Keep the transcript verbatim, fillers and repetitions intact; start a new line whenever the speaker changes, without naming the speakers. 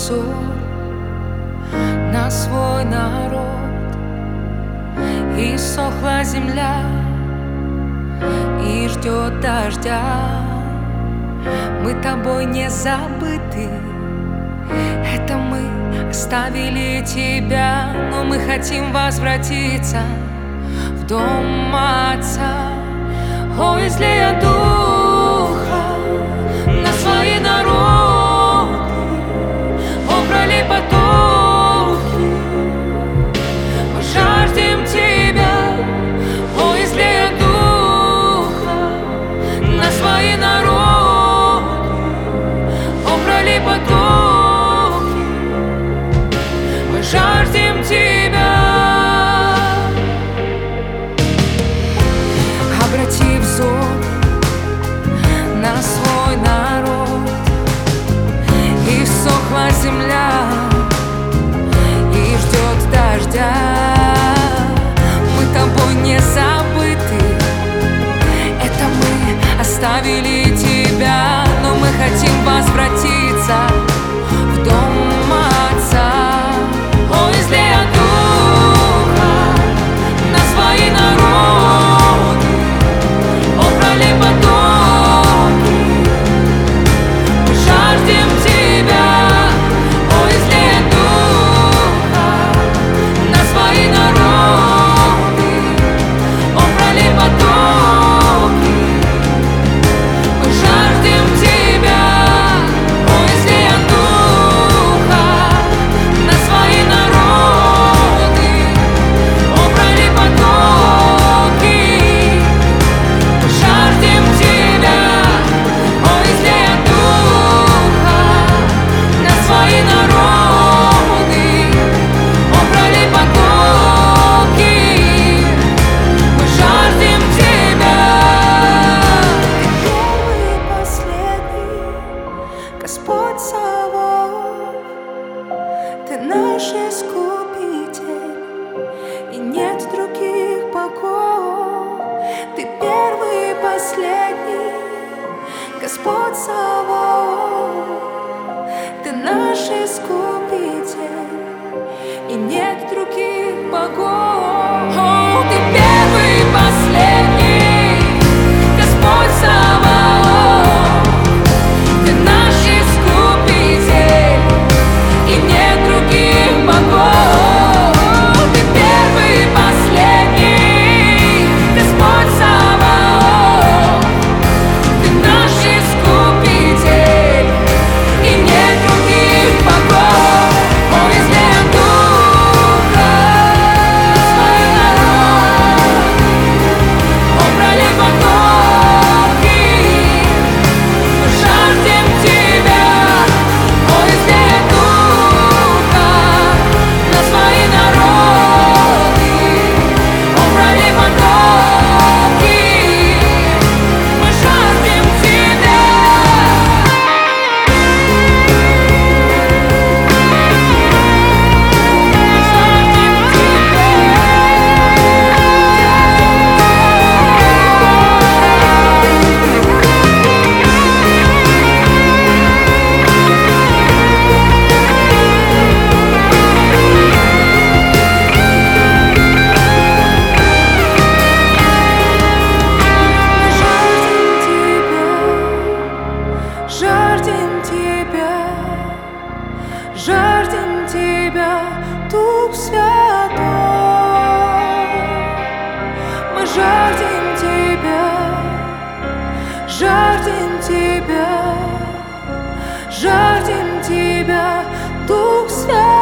взор на свой народ, и сохла земля, и ждет дождя. Мы тобой не забыты, это мы оставили тебя, но мы хотим возвратиться в дом Отца. О, изли я духа на свои народы, о, пролей потоки, мы жаждем тебя. О, изли я духа на свои народы, о, пролей потоки, мы жаждем тебя. Обрати взор на свой народ, и сохла земля, и ждет дождя. Мы тобой не забыты, это мы оставили тебя, но мы хотим возвратиться в дом Отца. О, изли я духа на свои народы, о, пролей потоки, мы жаждем тебя. О, изли я духа на свои народы, о, пролей потоки, мы жаждем тебя. О, изли я духа на свои народы, о, пролей потоки, мы жаждем тебя. О, изли я духа на свои народы, о, пролей потоки, мы жаждем тебя. Ты первый и последний, Господь Саваоф, Ты наш Искупитель, и нет других богов. Ты первый и последний, Господь Саваоф, Ты наш Искупитель, и нет других богов. О, Ты первый и последний, Господь Саваоф, Ты наш Искупитель, и нет других богов. Ты первый и последний, Господь Саваоф, Ты наш Искупитель, и нет других богов. О, изли я духа на свои народы, о, пролей потоки, мы жаждем тебя. О, изли я духа на свои народы, о, пролей потоки, мы жаждем тебя. Жаждем тебя, жаждем тебя, Дух Святой. Мы жаждем тебя, жаждем тебя, жаждем тебя, Дух Святой.